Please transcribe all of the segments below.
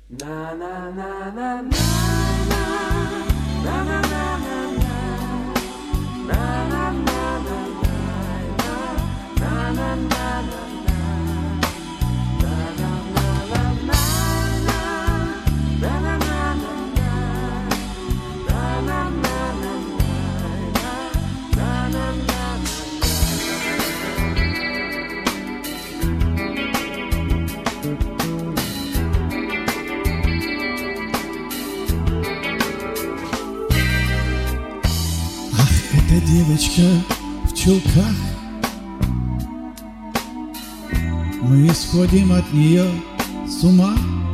Эта девочка в чулках, мы сходим от нее с ума.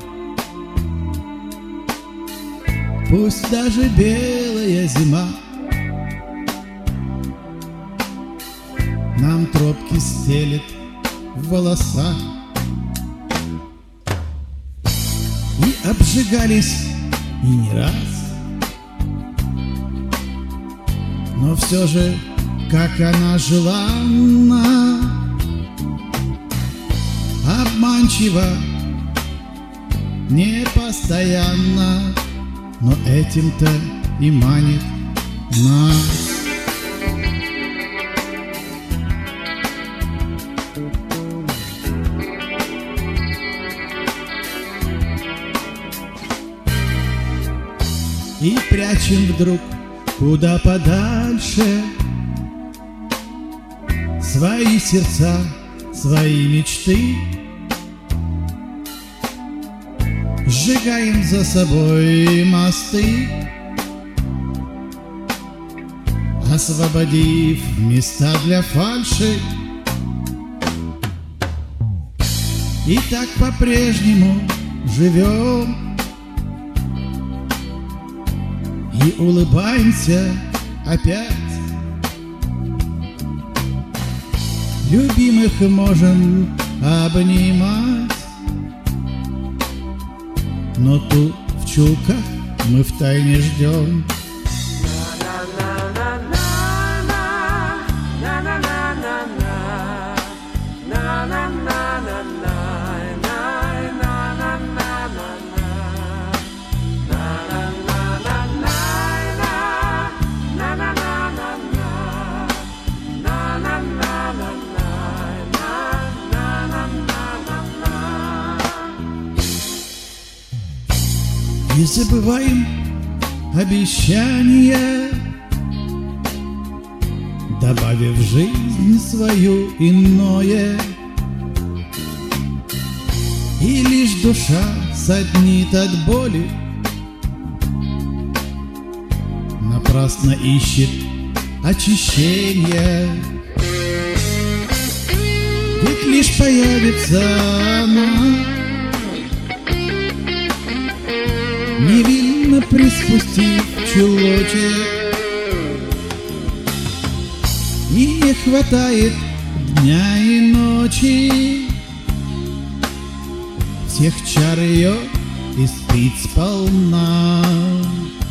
Пусть даже белая зима нам тропки стелет в волосах. И обжигались и не раз, но все же, как она желанна, обманчива, непостоянна, но этим-то и манит нас. И прячем вдруг куда подальше свои сердца, свои мечты, сжигаем за собой мосты, освободив места для фальши. И так по-прежнему живем и улыбаемся опять. Любимых можем обнимать, но тут в чулках мы втайне ждем. Не забываем обещания, добавив в жизнь свою иное. И лишь душа саднит от боли, напрасно ищет очищения. Ведь лишь появится она, невинно приспустив чулочек, и не хватает дня и ночи всех чар ее испить сполна.